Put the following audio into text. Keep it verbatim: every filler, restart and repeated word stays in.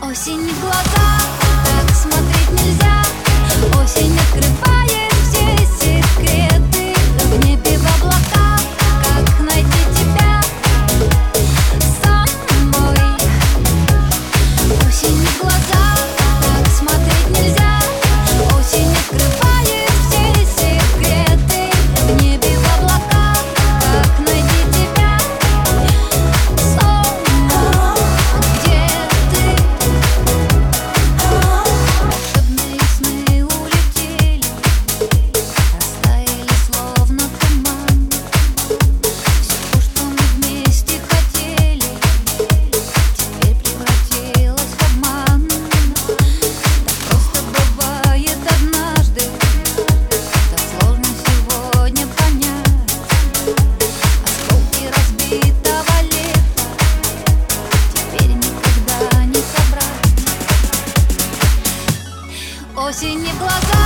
Осень в глаза, так смотреть нельзя. Осень открывает все секреты. В небе в облаках, как найти тебя самой. Осень в глаза, так смотреть нельзя. Осень открывает все секреты. В небе в облаках, как найти тебя самой. Где ты? Волшебные сны улетели, растаяли словно туман. Все то, что мы вместе хотели, теперь превратилось в обман. Так просто бывает однажды, так сложно сегодня понять. Осколки разбитого лета теперь никогда не собрать. Осень в глаза.